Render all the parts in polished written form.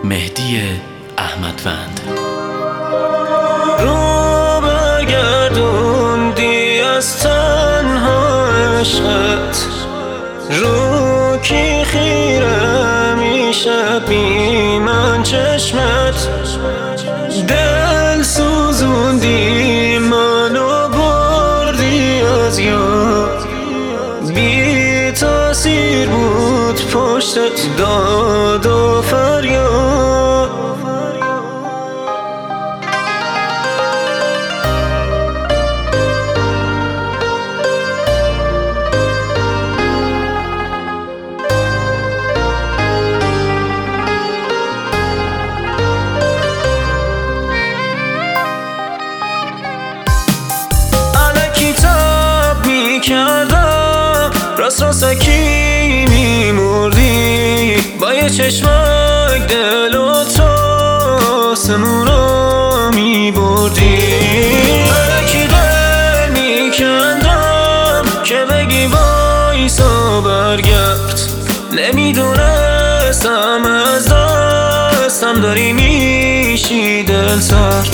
مهدی احمدوند. رو برگردوندی از تنها عشقت، رو کی خیره میشه بی من چشمت. دل سوزوندی منو بردی از یاد، بی تاثیر بود پشتت داد و فریاد. کردم راسکی میمردی، با یه چشمک دل و تو آسمون رو میبردی. الکی دل میکندم که بگی وایسا برگرد، نمیدونستم از دستم داری میشی دل سرد.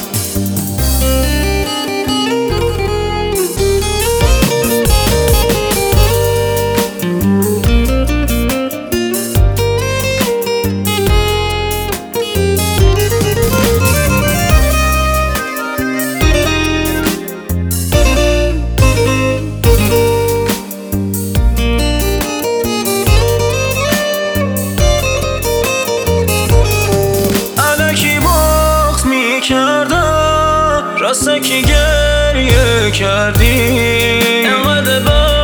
راسته که گریه کردی، اینقدر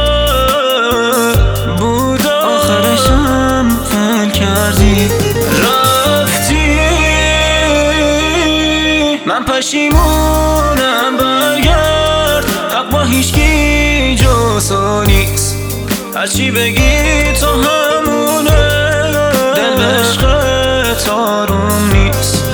بد بود آخرشم فل کردی. رفتی من پشیمونم، برگرد حق با هیچکی جزو نیست. هرچی بگی تو همونه، دل به عشقت آروم نیست.